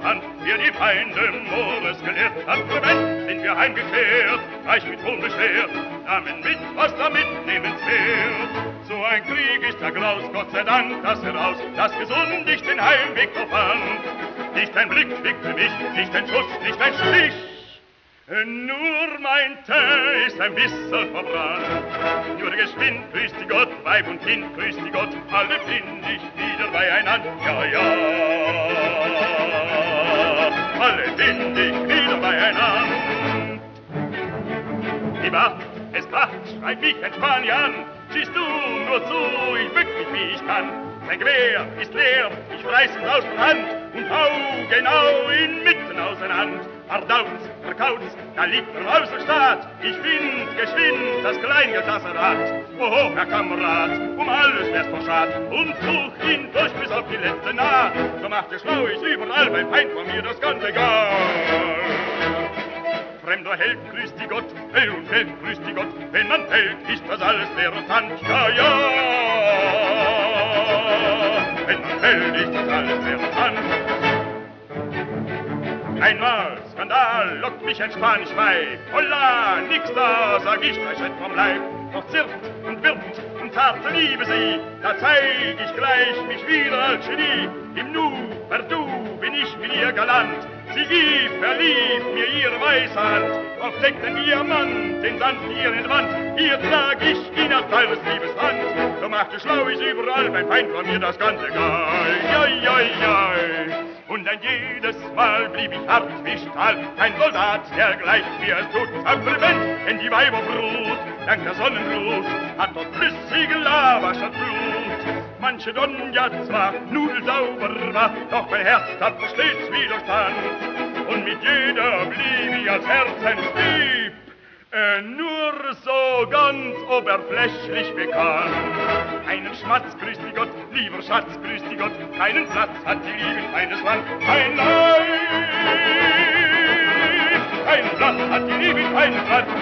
Hand, wir die Feinde Mores gelehrt. Am Prevent sind wir heimgekehrt, reich mit Hohn beschwert, nahmen mit, was damit nehmenswert. So ein Krieg ist der Graus, Gott sei Dank, das heraus, das gesund ich den Heimweg noch fand. Nicht ein Blick für mich, nicht ein Schuss, nicht ein Stich, nur mein Teint ist ein bisschen verbrannt. Nur geschwind, grüßt die Gott, Weib und Kind, grüßt die Gott, alle find ich wieder beieinander. Ja, ja, alle find ich wieder beieinander. Die Wacht, es kracht, schreit mich ein Spanier an. Schießt du nur zu, ich bück mich, wie ich kann. Sein Gewehr ist leer, ich reiß es aus der Hand und hau genau inmitten auseinander. Verdaut's, verkaut's, da liegt der Mauserstaat. Ich find geschwind das Kleingeld, das hat. Oho, Herr Kamerad, alles wär's verschad. Und such ihn durch bis auf die letzte Naht. So macht es schlau, ist überall mein Feind von mir das ganz egal. Fremder Held grüßt die Gott, Held und Held grüßt die Gott. Wenn man fällt, ist das alles leer und Hand. Ja, ja, wenn man fällt, ist das alles leer und Hand. Einmal, Skandal, lockt mich ein Spanisch Weib. Holla, nix da, sag ich, drei Schritt vom Leib. Doch zirpt und wirbt und zarte Liebe sie, da zeig ich gleich mich wieder als Genie. Im Nu, du, bin ich mit ihr galant. Sie gibt, verliebt mir ihre weiße Hand. Auf deckten Diamant, den Sand hier in der Wand. Hier trag ich ihn als teures Liebeshand. So macht es schlau, ist überall, mein Feind von mir das ganze Geil. Ja, ja, ja. Und ein jedes Mal blieb ich hart wie Stahl, ein Soldat, der gleich mir es tut. Am Prevent, in die Weiberbrut, dank der Sonnenglut, hat dort flüssige Lava statt Blut. Manche Donja zwar nudelsauber war, doch mein Herz hat stets Widerstand. Und mit jeder blieb ich als Herzensdieb nur so ganz oberflächlich bekannt. Einen Schmatz grüßt die Gott, lieber Schatz grüßt die Gott, keinen Platz hat die Liebe in meines Land. Nein, nein, keinen Platz hat die Liebe in meines Land.